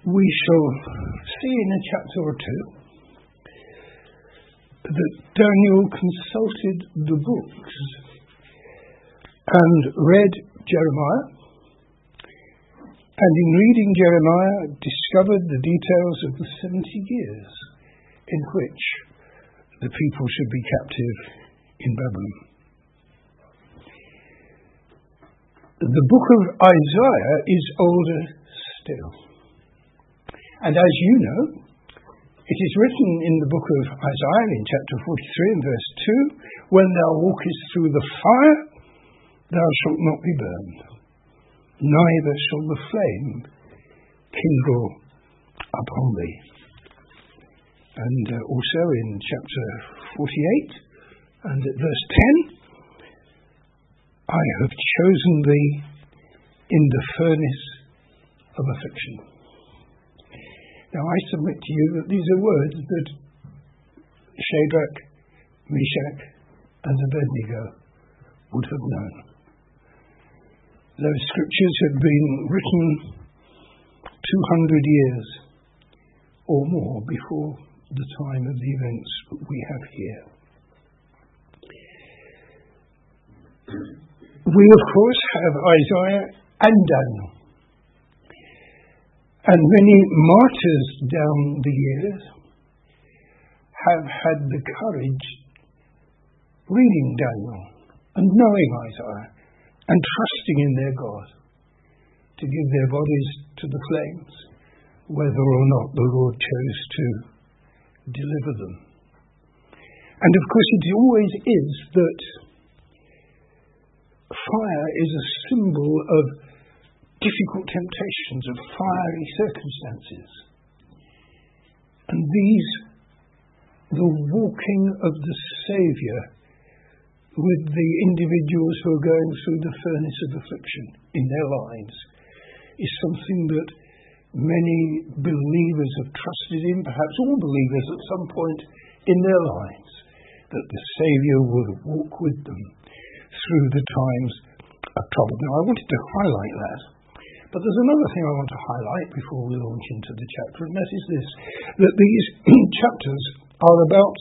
we shall see in a chapter or two that Daniel consulted the books and read Jeremiah, and in reading Jeremiah discovered the details of the 70 years in which the people should be captive in Babylon. The book of Isaiah is older still. And as you know, it is written in the book of Isaiah in chapter 43 and verse 2, when thou walkest through the fire, thou shalt not be burned, neither shall the flame kindle upon thee. And also in chapter 48 and at verse 10, I have chosen thee in the furnace of affliction. Now I submit to you that these are words that Shadrach, Meshach and Abednego would have known. Those scriptures had been written 200 years or more before the time of the events we have here. We, of course, have Isaiah and Daniel. And many martyrs down the years have had the courage reading Daniel and knowing Isaiah and trusting in their God to give their bodies to the flames, whether or not the Lord chose to deliver them. And of course it always is that fire is a symbol of difficult temptations, of fiery circumstances. And these, the walking of the Saviour with the individuals who are going through the furnace of affliction in their lives, is something that many believers have trusted in, perhaps all believers at some point in their lives, that the Saviour would walk with them through the times of trouble. Now, I wanted to highlight that, but there's another thing I want to highlight before we launch into the chapter, and that is this, that these chapters are about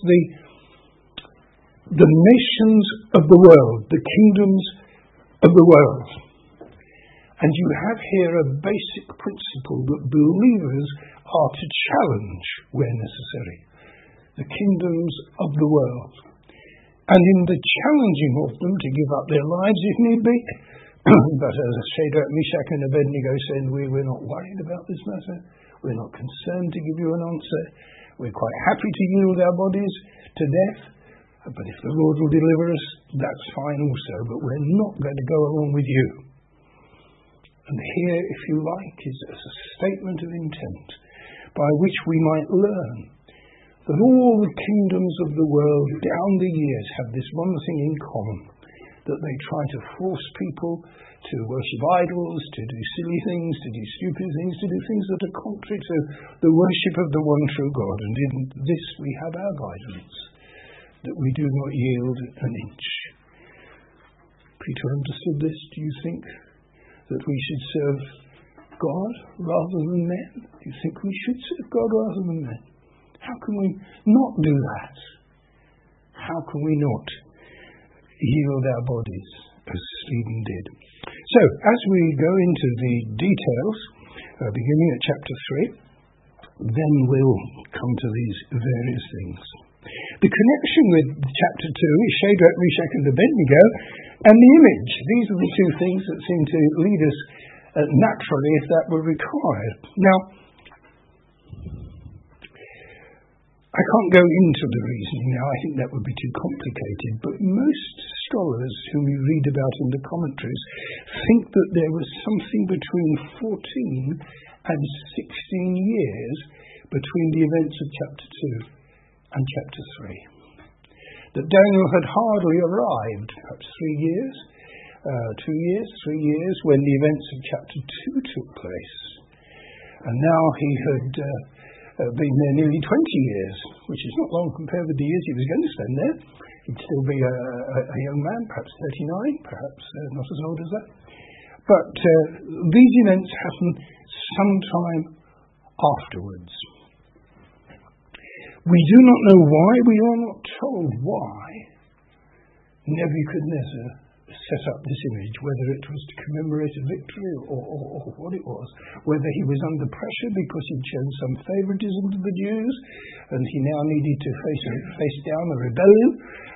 the nations of the world, the kingdoms of the world. And you have here a basic principle that believers are to challenge where necessary, the kingdoms of the world. And in the challenging of them to give up their lives if need be, but as Shadrach, Meshach and Abednego said, we're not worried about this matter, we're not concerned to give you an answer, we're quite happy to yield our bodies to death, but if the Lord will deliver us, that's fine also, but we're not going to go along with you. And here, if you like, is a statement of intent by which we might learn that all the kingdoms of the world down the years have this one thing in common, that they try to force people to worship idols, to do silly things, to do stupid things, to do things that are contrary to the worship of the one true God. And in this we have our guidance, that we do not yield an inch. Peter understood this, do you think? That we should serve God rather than men? Do you think we should serve God rather than men? How can we not do that? How can we not yield our bodies as Stephen did? So, as we go into the details, beginning at chapter 3, then we'll come to these various things. The connection with chapter 2 is Shadrach, Meshach and Abednego and the image. These are the two things that seem to lead us naturally if that were required. Now, I can't go into the reasoning now, I think that would be too complicated, but most scholars whom you read about in the commentaries think that there was something between 14 and 16 years between the events of chapter 2 and chapter 3. That Daniel had hardly arrived, perhaps 3 years, 3 years when the events of chapter 2 took place. And now he had been there nearly 20 years, which is not long compared with the years he was going to spend there. He'd still be a young man, perhaps 39, perhaps not as old as that. But these events happen sometime afterwards. We do not know why, we are not told why Nebuchadnezzar set up this image, whether it was to commemorate a victory or what it was, whether he was under pressure because he'd shown some favoritism to the Jews and he now needed to face down a rebellion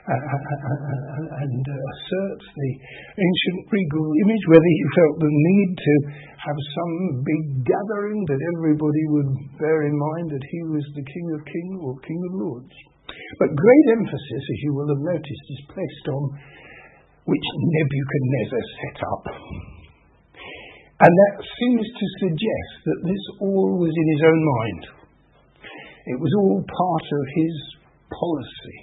and assert the ancient regal image, whether he felt the need to have some big gathering that everybody would bear in mind that he was the King of Kings or King of Lords. But great emphasis, as you will have noticed, is placed on which Nebuchadnezzar set up. And that seems to suggest that this all was in his own mind. It was all part of his policy.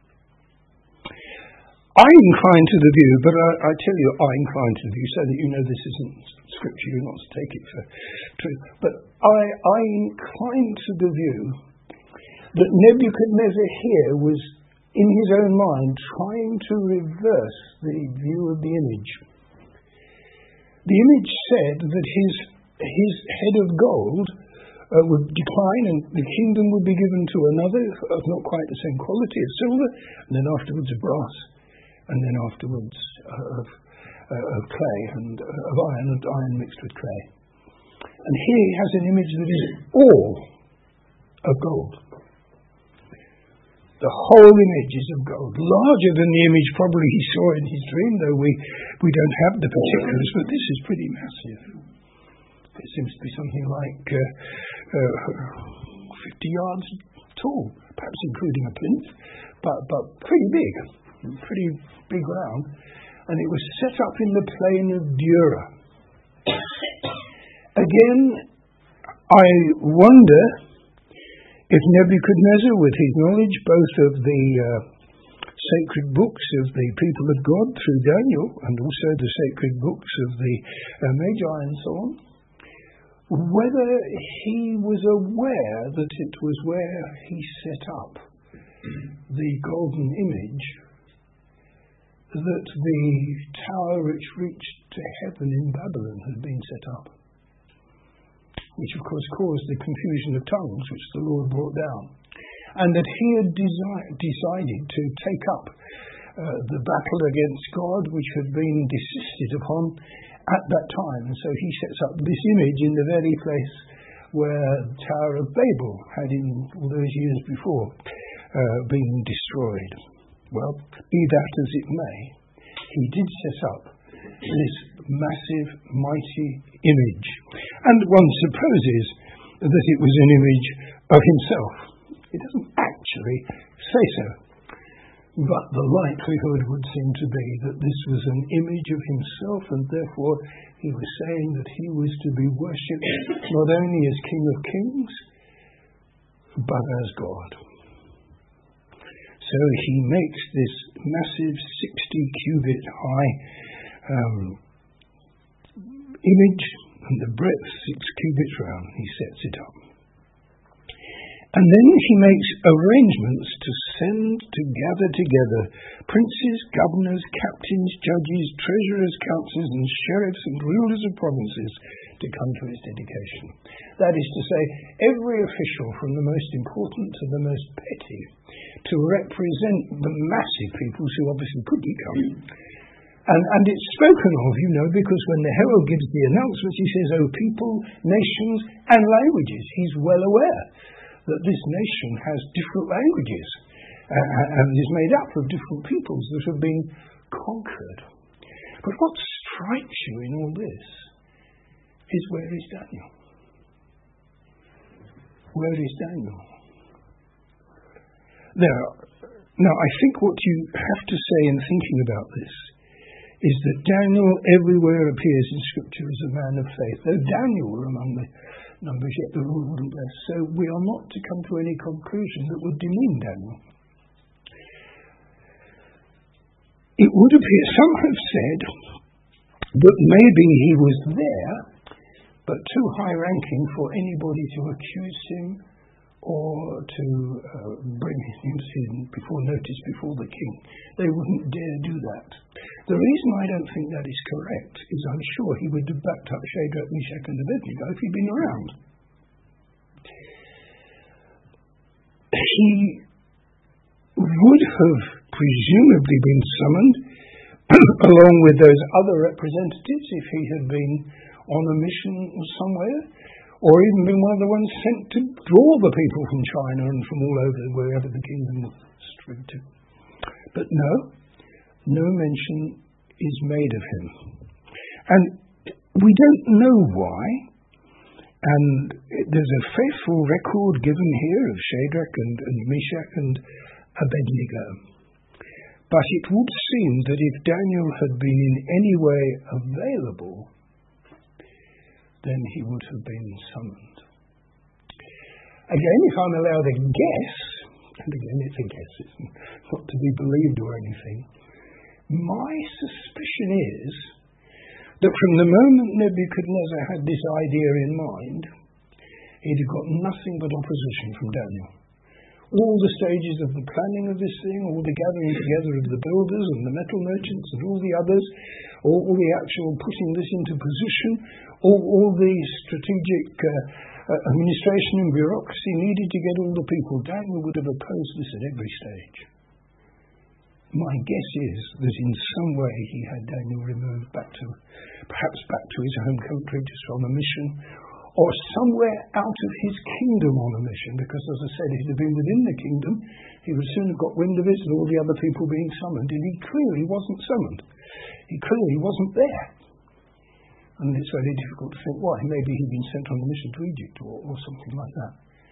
I incline to the view, but I tell you I incline to the view so that you know this isn't scripture, you're not to take it for truth. But I incline to the view that Nebuchadnezzar here was in his own mind trying to reverse the view of the image. The image said that his head of gold would decline and the kingdom would be given to another of not quite the same quality as silver, and then afterwards of brass, and then afterwards of clay and of iron, and iron mixed with clay. And here he has an image that is all of gold. The whole image is of gold, larger than the image probably he saw in his dream, though we don't have the particulars, but this is pretty massive. It seems to be something like 50 yards tall, perhaps including a plinth, but pretty big round. And it was set up in the plain of Dura. Again, I wonder if Nebuchadnezzar, with his knowledge both of the sacred books of the people of God through Daniel and also the sacred books of the Magi and so on, whether he was aware that it was where he set up the golden image that the tower which reached to heaven in Babylon had been set up, which of course caused the confusion of tongues which the Lord brought down, and that he had decided to take up the battle against God which had been desisted upon at that time. And so he sets up this image in the very place where the Tower of Babel had in all those years before been destroyed. Well, be that as it may, he did set up this massive, mighty image. And one supposes that it was an image of himself. It doesn't actually say so, but the likelihood would seem to be that this was an image of himself, and therefore he was saying that he was to be worshipped not only as King of Kings, but as God. So he makes this massive 60-cubit high image, and the breadth 6 cubits round. He sets it up. And then he makes arrangements to gather together princes, governors, captains, judges, treasurers, councillors, and sheriffs and rulers of provinces to come to its dedication. That is to say, every official from the most important to the most petty, to represent the massive peoples who obviously couldn't come. And it's spoken of, you know, because when the herald gives the announcements, he says, "O people, nations, and languages." He's well aware that this nation has different languages and is made up of different peoples that have been conquered. But what strikes you in all this is, where is Daniel? Where is Daniel? Now, I think what you have to say in thinking about this is that Daniel everywhere appears in Scripture as a man of faith, though Daniel were among the numbers yet the Lord wouldn't bless. So we are not to come to any conclusion that would demean Daniel. It would appear, some have said, that maybe he was there, but too high-ranking for anybody to accuse him or to bring him before the king. They wouldn't dare do that. The reason I don't think that is correct is I'm sure he would have backed up Shadrach, Meshach and Abednego if he'd been around. he would have presumably been summoned along with those other representatives if he had been on a mission somewhere, or even been one of the ones sent to draw the people from China and from all over wherever the kingdom was spread to. But no mention is made of him. And we don't know why, and there's a faithful record given here of Shadrach and Meshach and Abednego. But it would seem that if Daniel had been in any way available, then he would have been summoned. Again, if I'm allowed a guess, and again it's a guess, it's not to be believed or anything, my suspicion is that from the moment Nebuchadnezzar had this idea in mind, he'd have got nothing but opposition from Daniel. All the stages of the planning of this thing, all the gathering together of the builders and the metal merchants and all the others, all the actual putting this into position, all the strategic administration and bureaucracy needed to get all the people. Daniel would have opposed this at every stage. My guess is that in some way he had Daniel removed perhaps back to his home country just on a mission, or somewhere out of his kingdom on a mission, because as I said, if he'd have been within the kingdom, he would soon have got wind of it and all the other people being summoned, and he clearly wasn't summoned. He clearly wasn't there. And it's very difficult to think why. Maybe he'd been sent on a mission to Egypt or something like that.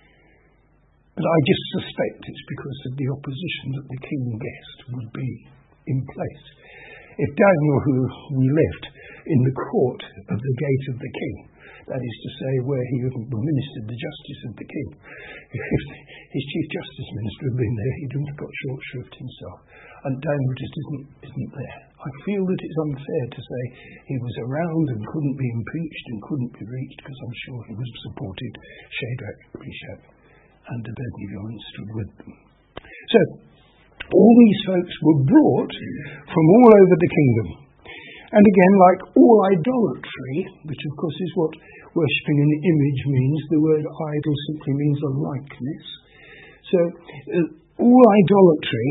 But I just suspect it's because of the opposition that the king guessed would be in place. If Daniel, who we left in the court of the gate of the king, that is to say, where he administered the justice of the king, if his chief justice minister had been there, he wouldn't have got short shrift himself. And Daniel just isn't there. I feel that it's unfair to say he was around and couldn't be impeached and couldn't be reached, because I'm sure he was supported Shadrach, Meshach, and Abednego and stood with them. So, all these folks were brought from all over the kingdom. And again, like all idolatry, which of course is what worshipping an image means, the word idol simply means a likeness. So, all idolatry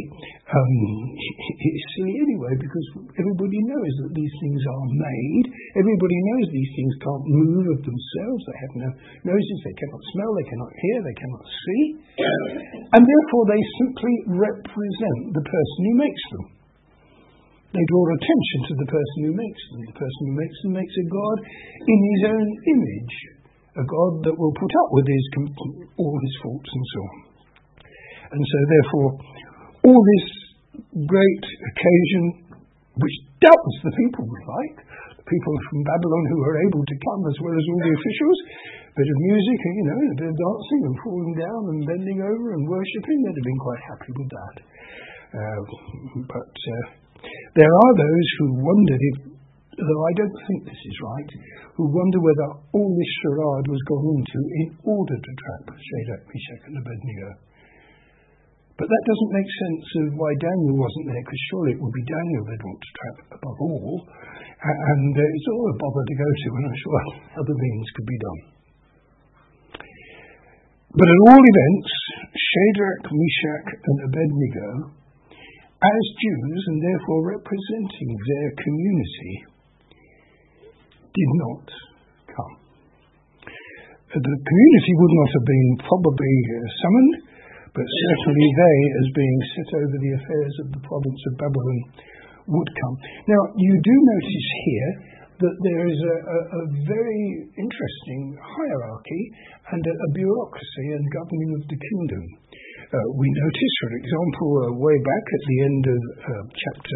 is silly anyway, because everybody knows that these things are made. Everybody knows these things can't move of themselves. They have no noses, they cannot smell, they cannot hear, they cannot see. And therefore they simply represent the person who makes them. They draw attention to the person who makes them. The person who makes them makes a God in his own image, a God that will put up with all his faults and so on. And so therefore, all this great occasion, which doubtless the people would like, the people from Babylon who were able to come as well as all the officials, a bit of music, and a bit of dancing and falling down and bending over and worshipping, they'd have been quite happy with that. But there are those who wondered if, though I don't think this is right, who wonder whether all this charade was gone into in order to trap Shadrach, Meshach and Abednego. But that doesn't make sense of why Daniel wasn't there, because surely it would be Daniel they'd want to trap above all. And it's all a bother to go to, and I'm sure other means could be done. But at all events, Shadrach, Meshach and Abednego, as Jews and therefore representing their community, did not come. The community would not have been probably summoned, but certainly they, as being set over the affairs of the province of Babylon, would come. Now, you do notice here that there is a very interesting hierarchy and a bureaucracy and governing of the kingdom. We notice, for example, way back at the end of chapter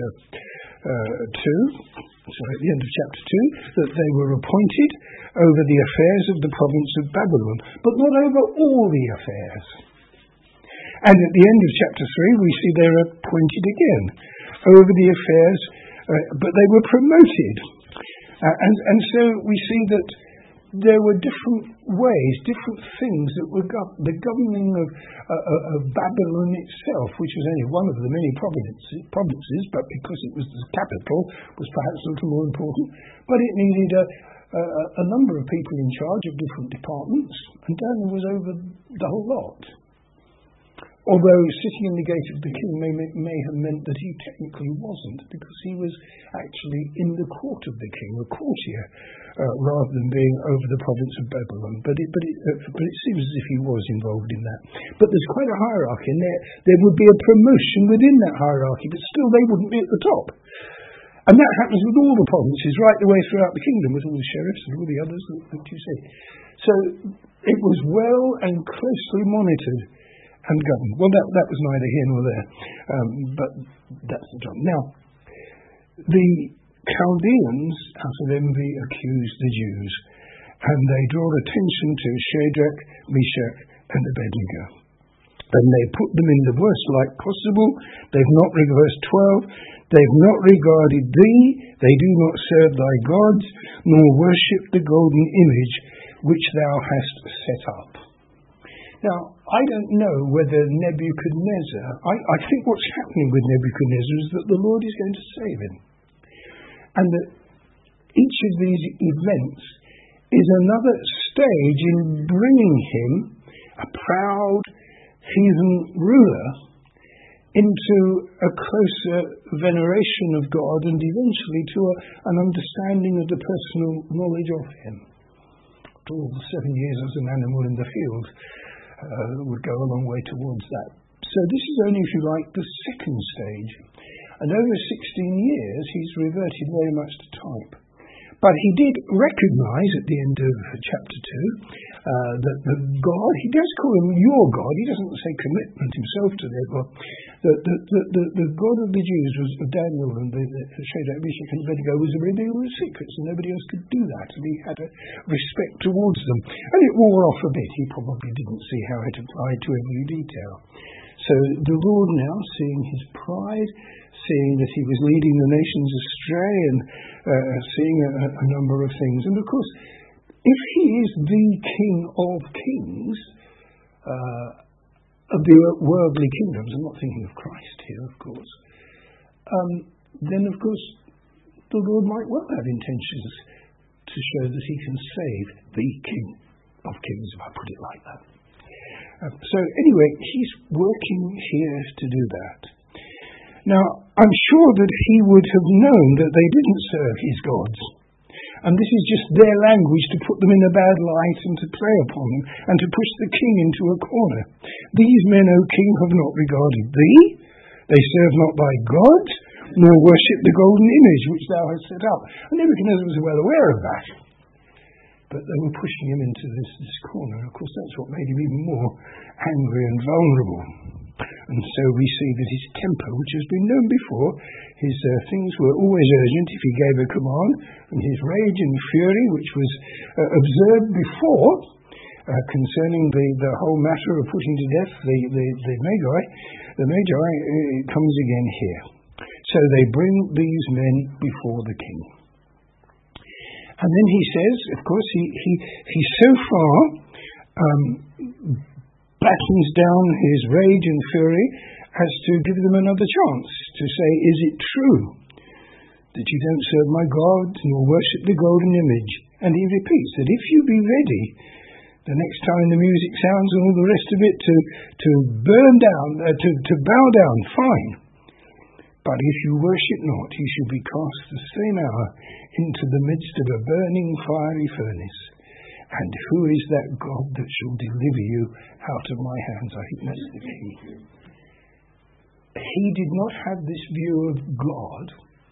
2, that they were appointed over the affairs of the province of Babylon, but not over all the affairs. And at the end of chapter 3, we see they're appointed again over the affairs, but they were promoted. And so we see that there were different ways, different things that were the governing of Babylon itself, which was only one of the many provinces, but because it was the capital, was perhaps a little more important. But it needed a number of people in charge of different departments, and Daniel was over the whole lot. although sitting in the gate of the king may have meant that he technically wasn't, because he was actually in the court of the king, a courtier, rather than being over the province of Babylon. But it seems as if he was involved in that. But there's quite a hierarchy, and there would be a promotion within that hierarchy, but still they wouldn't be at the top. And that happens with all the provinces, right the way throughout the kingdom, with all the sheriffs and all the others that you see. So it was well and closely monitored and governed. Well, that was neither here nor there, but that's the job. Now, the Chaldeans, out of envy, accused the Jews, and they draw attention to Shadrach, Meshach, and Abednego. And they put them in the worst light possible. They've not, verse 12, they've not regarded thee, they do not serve thy gods, nor worship the golden image which thou hast set up. Now, I don't know whether Nebuchadnezzar, I think what's happening with Nebuchadnezzar is that the Lord is going to save him. And that each of these events is another stage in bringing him, a proud heathen ruler, into a closer veneration of God and eventually to an understanding of the personal knowledge of him. After all, the 7 years as an animal in the field would go a long way towards that. So this is only, if you like, the second stage. And over 16 years, he's reverted very much to type. But he did recognize at the end of chapter 2 that the God, he does call him your God, he doesn't say commitment himself to their God, that the God of the Jews was of Daniel, and the Shadrach, Meshach, and Abednego was a revealer of secrets, and nobody else could do that, and he had a respect towards them. And it wore off a bit, he probably didn't see how it applied to every detail. So the Lord now, seeing his pride, seeing that he was leading the nations astray, and seeing a number of things. And of course, if he is the King of Kings of the worldly kingdoms, I'm not thinking of Christ here, of course, then of course the Lord might well have intentions to show that he can save the King of Kings, if I put it like that. So anyway, he's working here to do that. Now, I'm sure that he would have known that they didn't serve his gods. And this is just their language to put them in a bad light and to play upon them and to push the king into a corner. These men, O king, have not regarded thee. They serve not thy gods, nor worship the golden image which thou hast set up. And Nebuchadnezzar was well aware of that. But they were pushing him into this corner. Of course, that's what made him even more angry and vulnerable. And so we see that his temper, which has been known before, his things were always urgent if he gave a command, and his rage and fury, which was observed before concerning the whole matter of putting to death the Magi, comes again here. So they bring these men before the king. And then he says, of course, he so far battens down his rage and fury as to give them another chance to say, is it true that you don't serve my God nor worship the golden image? And he repeats that if you be ready the next time the music sounds and all the rest of it to burn down, to bow down, fine. But if you worship not, you shall be cast the same hour into the midst of a burning fiery furnace. And who is that God that shall deliver you out of my hands? I think that's the key. He did not have this view of God,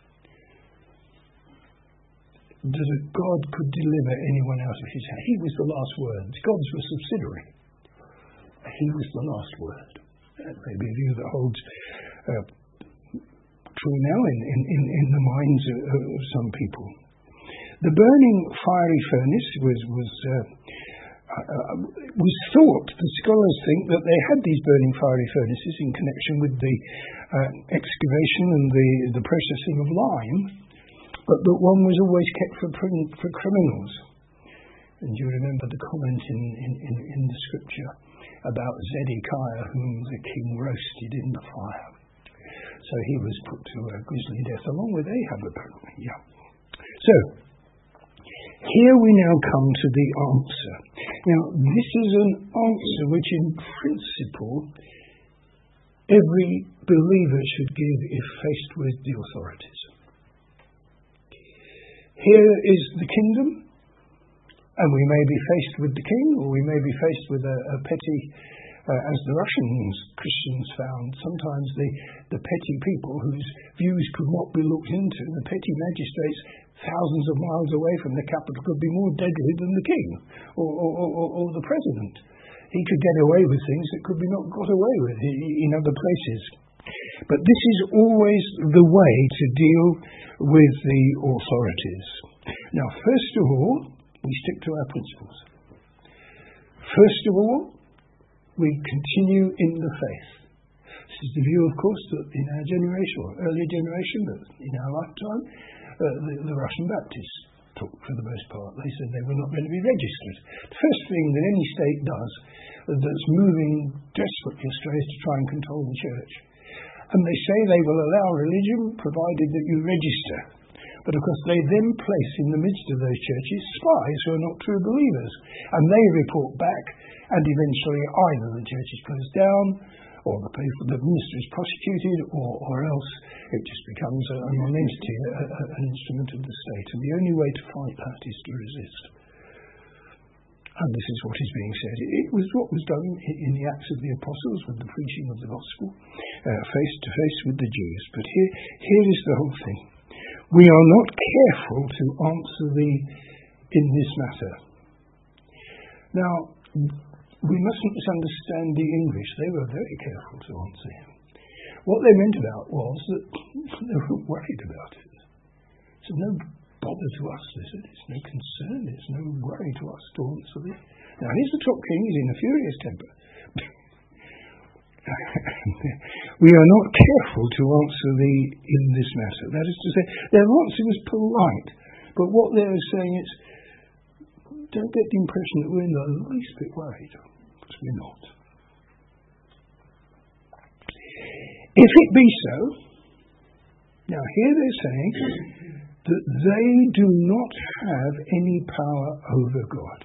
that a God could deliver anyone out of his hand. He was the last word. Gods were subsidiary. He was the last word. That may be a view that holds true now in the minds of some people. The burning fiery furnace was thought, the scholars think, that they had these burning fiery furnaces in connection with the excavation and the processing of lime, but that one was always kept for criminals. And you remember the comment in the scripture about Zedekiah, whom the king roasted in the fire. So he was put to a grisly death, along with Ahab, apparently. Yeah. So, here we now come to the answer. Now, this is an answer which in principle every believer should give if faced with the authorities. Here is the kingdom, and we may be faced with the king, or we may be faced with a petty, as the Russian Christians found, sometimes the petty people whose views could not be looked into, the petty magistrates thousands of miles away from the capital could be more deadly than the king or the president. He could get away with things that could be not got away with in other places. But this is always the way to deal with the authorities. Now, first of all, we stick to our principles. First of all, we continue in the faith. This is the view, of course, that in our generation, or earlier generation, that in our lifetime, the Russian Baptists took for the most part. They said they were not going to be registered. The first thing that any state does that's moving desperately astray is to try and control the church. And they say they will allow religion provided that you register. But of course they then place in the midst of those churches spies who are not true believers. And they report back, and eventually either the church is closed down, or the minister is prosecuted, or else it just becomes a non-entity, an instrument of the state. And the only way to fight that is to resist. And this is what is being said. It was what was done in the Acts of the Apostles with the preaching of the gospel, face to face with the Jews. But here is the whole thing. We are not careful to answer thee in this matter. Now, we mustn't misunderstand the English. They were very careful to answer him. What they meant about was that they weren't worried about it. So no bother to us, they said. It's no concern. It's no worry to us to answer thee. Now, here's the top king. He's in a furious temper. We are not careful to answer thee in this matter. That is to say, their answer was polite. But what they're saying is, don't get the impression that we're in the least bit worried. Because we're not. If it be so, now here they're saying that they do not have any power over God.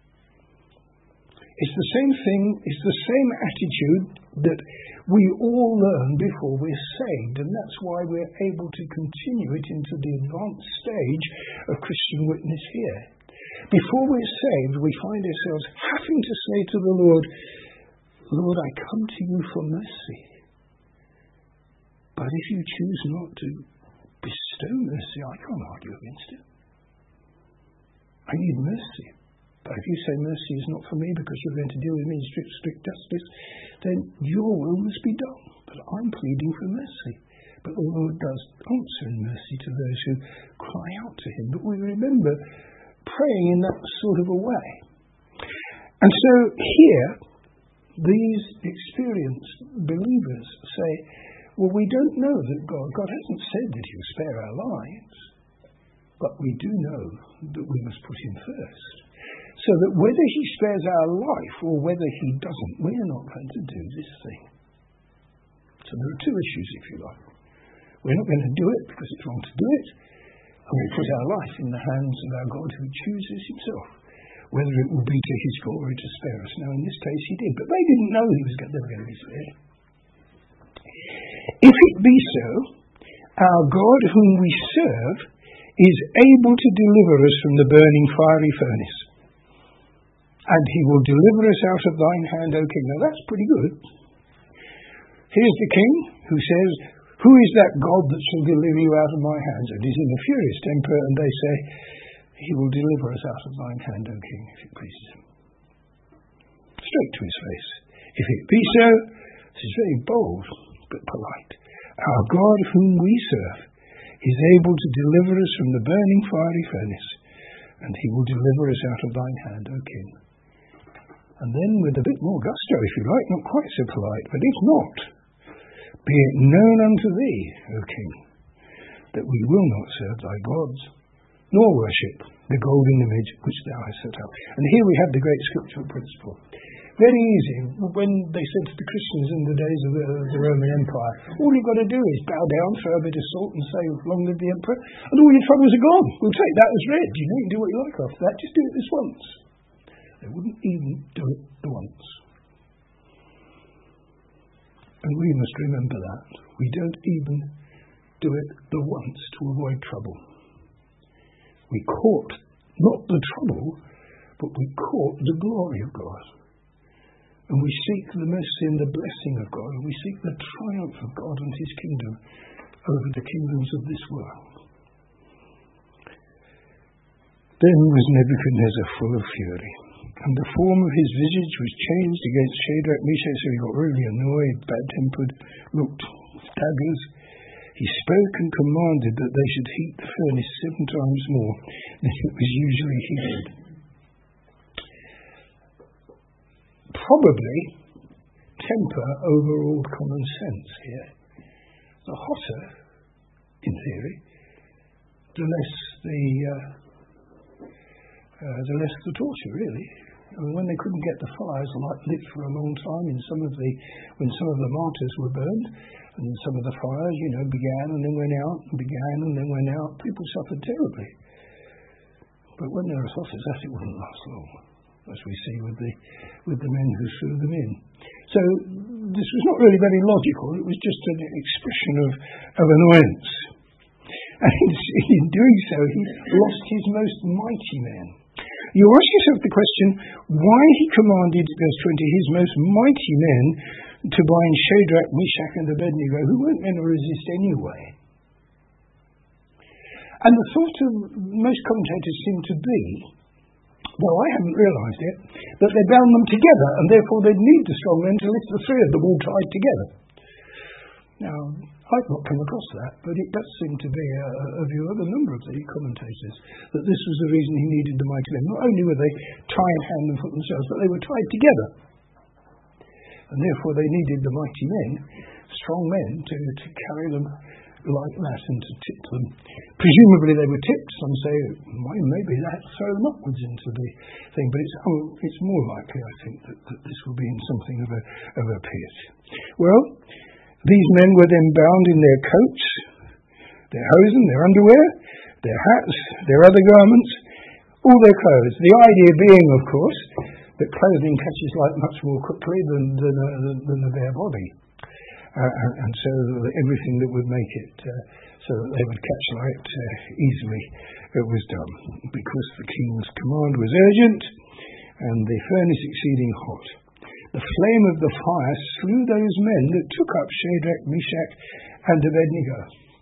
It's the same thing, it's the same attitude that we all learn before we're saved, and that's why we're able to continue it into the advanced stage of Christian witness here. Before we're saved, we find ourselves having to say to the Lord, Lord, I come to you for mercy. But if you choose not to bestow mercy, I can't argue against it. I need mercy. But if you say mercy is not for me because you're going to deal with me in strict justice, then your will must be done. But I'm pleading for mercy. But the Lord does answer in mercy to those who cry out to him. But we remember praying in that sort of a way. And so here, these experienced believers say, well, we don't know that God hasn't said that he'll spare our lives, but we do know that we must put him first. So that whether he spares our life or whether he doesn't, we're not going to do this thing. So there are two issues, if you like. We're not going to do it because it's wrong to do it, and we put our life in the hands of our God who chooses himself, whether it will be to his glory to spare us. Now, in this case, he did, but they didn't know they were going to be spared. If it be so, our God whom we serve is able to deliver us from the burning fiery furnace, and he will deliver us out of thine hand, O king. Now that's pretty good. Here's the king who says, who is that God that shall deliver you out of my hands? And he's in a furious temper, and they say, he will deliver us out of thine hand, O king, if it pleases him. Straight to his face. If it be so, this is very bold, but polite. Our God whom we serve is able to deliver us from the burning fiery furnace, and he will deliver us out of thine hand, O king. And then with a bit more gusto, if you like, not quite so polite, but if not, be it known unto thee, O king, that we will not serve thy gods, nor worship the golden image which thou hast set up. And here we have the great scriptural principle. Very easy. When they said to the Christians in the days of the Roman Empire, all you've got to do is bow down, throw a bit of salt and say, long live the emperor, and all your troubles are gone. We'll take that as read. You can do what you like after that. Just do it this once. They wouldn't even do it the once. And we must remember that. We don't even do it the once to avoid trouble. We court not the trouble, but we court the glory of God. And we seek the mercy and the blessing of God, and we seek the triumph of God and his kingdom over the kingdoms of this world. Then was Nebuchadnezzar full of fury, and the form of his visage was changed against Shadrach, Meshach, so he got really annoyed, bad-tempered, looked daggers. He spoke and commanded that they should heat the furnace 7 times more than it was usually heated. Probably temper overruled common sense here. The hotter, in theory, the less the torture, really. I mean, when they couldn't get the fires lit for a long time, when some of the martyrs were burned, and some of the fires, began and then went out, and began and then went out, people suffered terribly. But when they're as hot as that, it wouldn't last long, as we see with the men who threw them in. So this was not really very logical. It was just an expression of annoyance. And in doing so, he lost his most mighty men. You ask yourself the question, why he commanded, verse 20, his most mighty men to bind Shadrach, Meshach, and Abednego, who weren't going to resist anyway. And the thought of most commentators seem to be, though I haven't realised it, that they bound them together, and therefore they'd need the strong men to lift the three of them all tied together. Now, I've not come across that, but it does seem to be a view of a number of the commentators, that this was the reason he needed the mighty men. Not only were they tied hand and foot themselves, but they were tied together. And therefore they needed the mighty men, strong men, to carry them like that and to tip them. Presumably they were tipped. Some say, maybe that's thrown upwards into the thing, but it's more likely, I think, that this will be in something of a pit. Well, these men were then bound in their coats, their hosen, their underwear, their hats, their other garments, all their clothes. The idea being, of course, that clothing catches light much more quickly than the bare body. And so everything that would make it so that they would catch light easily was done, because the king's command was urgent and the furnace exceeding hot. The flame of the fire slew those men that took up Shadrach, Meshach, and Abednego.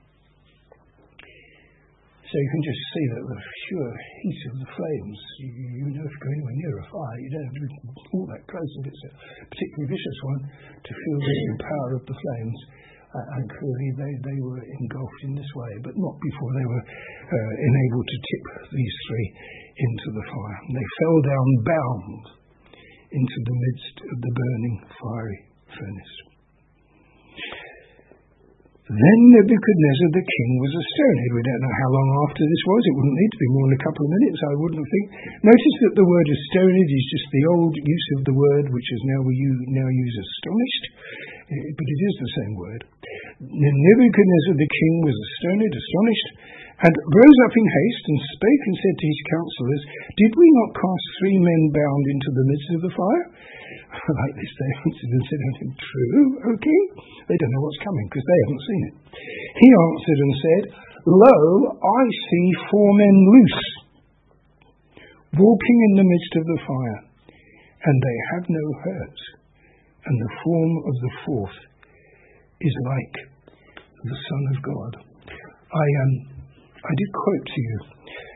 So you can just see that the pure heat of the flames, if you go anywhere near a fire, you don't have to be all that close, and it's a particularly vicious one to feel the power of the flames. And clearly they were engulfed in this way, but not before they were enabled to tip these three into the fire. And they fell down bound into the midst of the burning fiery furnace. Then Nebuchadnezzar the king was astounded. We don't know how long after this was. It wouldn't need to be more than a couple of minutes, I wouldn't think. Notice that the word astounded is just the old use of the word, which is we now use astonished, but it is the same word. Then Nebuchadnezzar the king was astonished, and rose up in haste, and spake and said to his counselors, Did we not cast 3 men bound into the midst of the fire? Like this, they answered and said unto him, True, okay. They don't know what's coming, because they haven't seen it. He answered and said, Lo, I see 4 men loose, walking in the midst of the fire, and they have no hurt, and the form of the 4th is like the Son of God. I did quote to you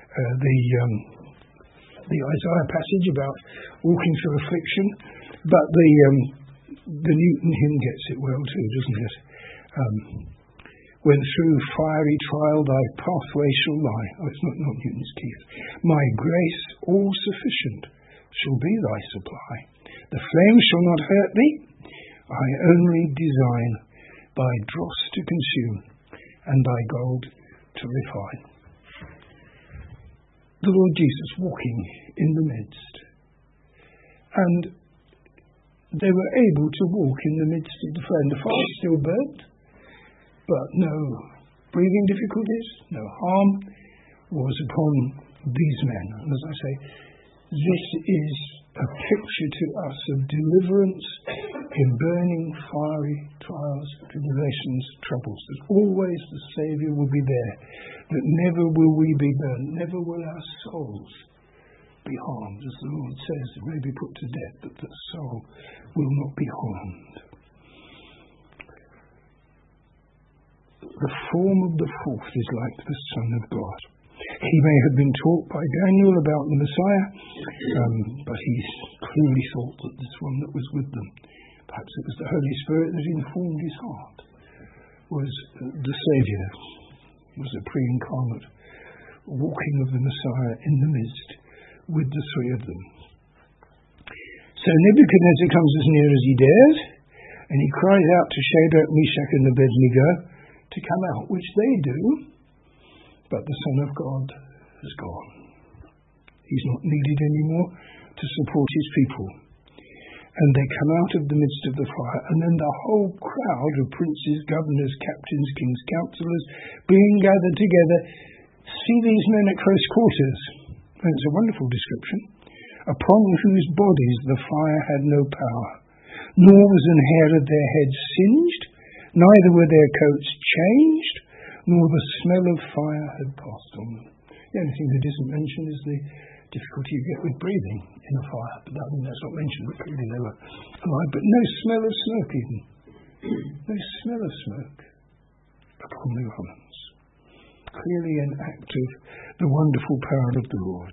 the Isaiah passage about walking through affliction, but the Newton hymn gets it well too, doesn't it? When through fiery trial thy pathway shall lie. Oh, it's not Newton's Keith. My grace all sufficient shall be thy supply. The flames shall not hurt thee. I only design thy dross to consume and thy gold to refine. The Lord Jesus walking in the midst. And they were able to walk in the midst of the flame. The fire still burnt, but no breathing difficulties, no harm was upon these men. And as I say, this is a picture to us of deliverance in burning, fiery trials, tribulations, troubles. That always the Saviour will be there. That never will we be burned. Never will our souls be harmed. As the Lord says, it may be put to death, but the soul will not be harmed. The form of the fourth is like the Son of God. He may have been taught by Daniel about the Messiah, but he clearly thought that this one that was with them, perhaps it was the Holy Spirit that informed his heart, was the Saviour, was a pre-incarnate walking of the Messiah in the midst with the three of them. So Nebuchadnezzar comes as near as he dares, and he cries out to Shadrach, Meshach and Abednego to come out, which they do. But the Son of God has gone. He's not needed anymore to support his people. And they come out of the midst of the fire, and then the whole crowd of princes, governors, captains, kings, councillors, being gathered together, see these men at close quarters. And it's a wonderful description. Upon whose bodies the fire had no power, nor was an hair of their heads singed, neither were their coats changed, nor the smell of fire had passed on them. The only thing that isn't mentioned is the difficulty you get with breathing in a fire. But that's not mentioned, but clearly they were alive. But no smell of smoke even. No smell of smoke upon the garments. Clearly an act of the wonderful power of the Lord.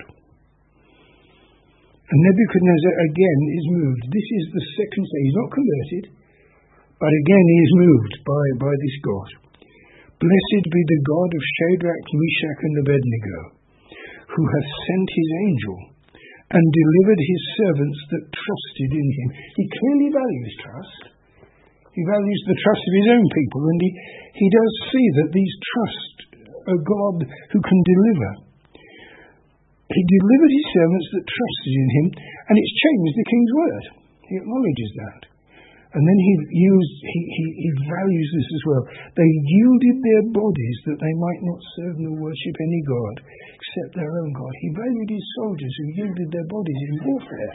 And Nebuchadnezzar again is moved. This is the second thing. He's not converted, but again he is moved by this God. Blessed be the God of Shadrach, Meshach and Abednego, who hath sent his angel and delivered his servants that trusted in him. He clearly values trust. He values the trust of his own people, and he does see that these trust a God who can deliver. He delivered his servants that trusted in him, and it's changed the king's word. He acknowledges that. And then he values this as well. They yielded their bodies that they might not serve nor worship any God except their own God. He valued his soldiers who yielded their bodies in warfare.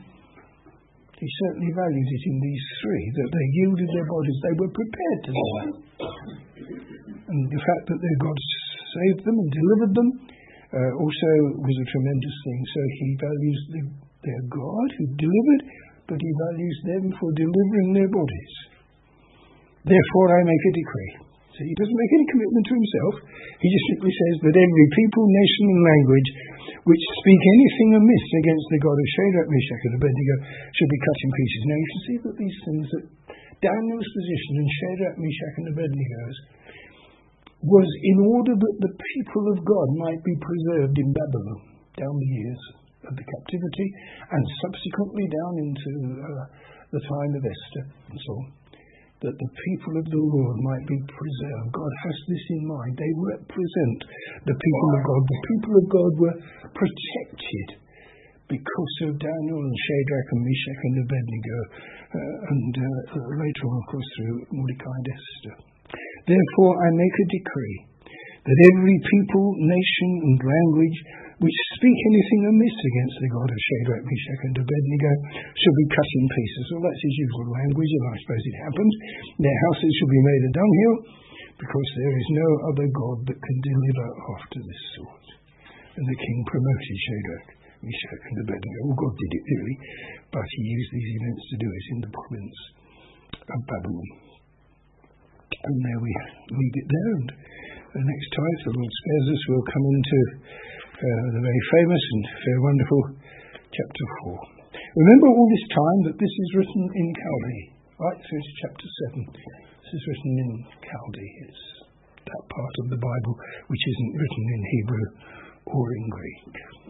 He certainly values it in these three, that they yielded their bodies. They were prepared to die. And the fact that their God saved them and delivered them also was a tremendous thing. So he values their God who delivered, but he values them for delivering their bodies. Therefore I make a decree. So he doesn't make any commitment to himself. He just simply says that every people, nation and language which speak anything amiss against the God of Shadrach, Meshach and Abednego should be cut in pieces. Now you can see that these things, that Daniel's position and Shadrach, Meshach and Abednego's was in order that the people of God might be preserved in Babylon down the years of the captivity and subsequently down into the time of Esther and so on. That the people of the Lord might be preserved. God has this in mind. They represent the people of God. The people of God were protected because of Daniel and Shadrach and Meshach and Abednego, and later on, of course, through Mordecai and Esther. Therefore, I make a decree that every people, nation and language which speak anything amiss against the God of Shadrach, Meshach and Abednego shall be cut in pieces. Well, that's his usual language, and I suppose it happened. Their houses shall be made a dunghill, because there is no other God that can deliver after this sort. And the king promoted Shadrach, Meshach and Abednego. Well, God did it really, but he used these events to do it in the province of Babylon. And there we leave it there, and the next time, if the Lord spares us, we'll come into the very famous and very wonderful chapter 4. Remember all this time that this is written in Chaldee, right through to chapter 7. This is written in Chaldee. It's that part of the Bible which isn't written in Hebrew or in Greek.